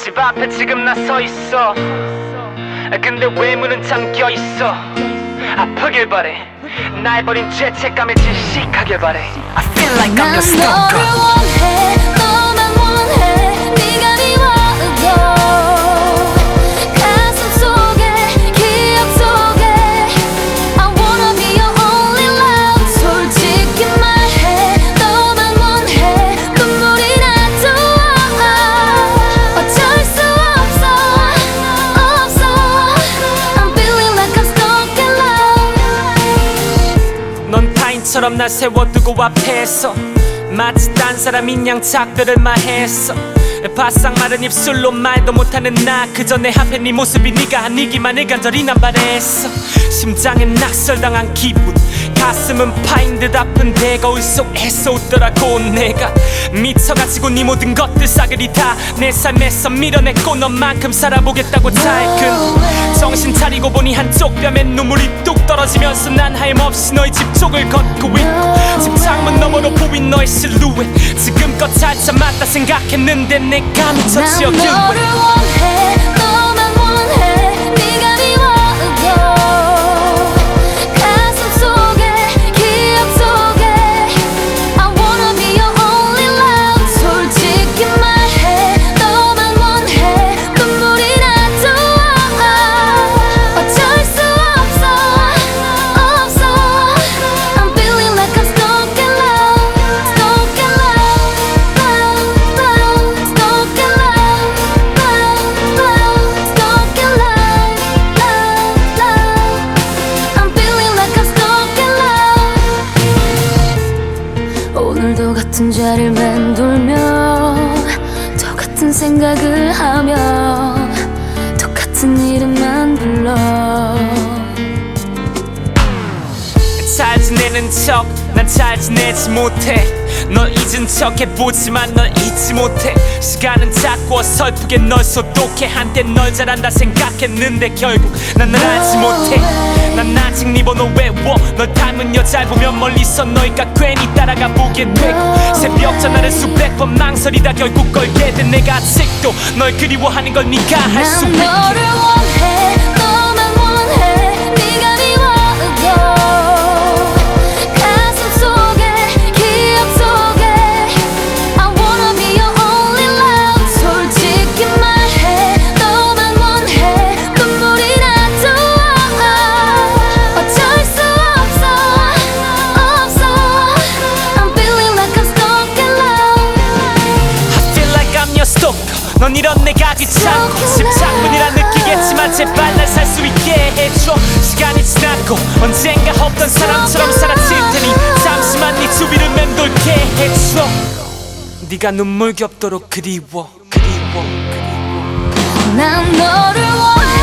집 앞에 지금 나 서 있어. 근데 왜 문은 잠겨 있어. 아프길 바래. 날 버린 죄책감에 질식하길 바래. I feel like I'm your stalker. 난 너를 원해, 너만 원해. 네가 미워도 가슴 속에 기억 속에 I wanna be your only love. 솔직히 말해 너만 원해. 눈물이 나도 어쩔 수 없어. I'm feeling like I'm stuck in love. 넌 타인처럼 날 세워두고 앞에서 마치 딴 사람인 양 작별을 말했어. 바싹 마른 입술로 말도 못하는 나. 그저 내 앞에 네 모습이 네가 아니기만을 간절히 난 바랬어. 심장에 낙설당한 기분, 가슴은 파인 듯 아픈데 거울 속에서 웃더라고. 내가 미쳐가지고 네 모든 것들 싸그리 다 내 삶에서 밀어냈고 너만큼 살아보겠다고 잘큰 정신 차리고 보니 한쪽 뺨엔 눈물이 뚝 떨어지면서 난 하염없이 너의 집쪽을 걷고 있고 집 창문 너머로 보인 너의 실루엣 지금껏 잘 참았다 생각했는데 내가 미쳐 난 지어긴 너를 원해, 너만 원해. 네가 미워도 가슴 속에 기억 속에 I wanna be your only love. 솔직히 말해 너만 원해. 눈물이 나도 어쩔 수 없어. I'm feeling like I'm stuck in love. Stuck in love. Stuck in love. I'm feeling like I'm stuck in love. 오늘도 같은 자리를 맴돌며 똑같은 생각을 하며 똑같은 이름만 불러. 잘 지내는 척 난 잘 지내지 못해. 널 잊은 척 해보지만 널 잊지 못해. 시간은 자꾸 어설프게 널 소독해. 한때 널 잘한다 생각했는데 결국 난 널 알지 못해. 난 아직 네 번호 외워. 널 닮은 여자를 보면 멀리서 너희가 괜히 따라가 보게 되고 새벽 전화를 수백 번 망설이다 결국 걸게 된 내가 아직도 널 그리워하는 걸 네가 할 수 난 있게. 너를 원해, 너만 원해. 네가 미워도 가슴 속에 기억 속에 I wanna be your only love. 솔직히 말해 너만 원해. 눈물이 나도 어쩔 수 없어. I'm feeling like I'm stuck in love. I feel like I'm your stalker. 넌 이런 내가 귀찮고 집착문이라 느끼겠지만 제발 날 살 수 있게 해줘. 시간이 지났고 언젠가 없던 사람처럼 사라질 테니 잠시만 네 주위를 맴돌게 해줘. 네가 눈물겹도록 그리워. 난 너를 원해.